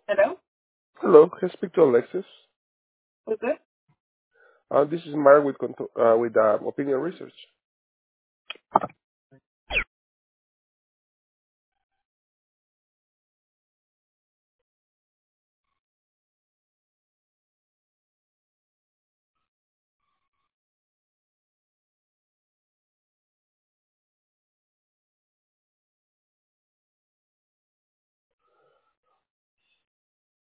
Hello? Hello, can I speak to Alexis? Who's this? This is Mark with Opinion Research.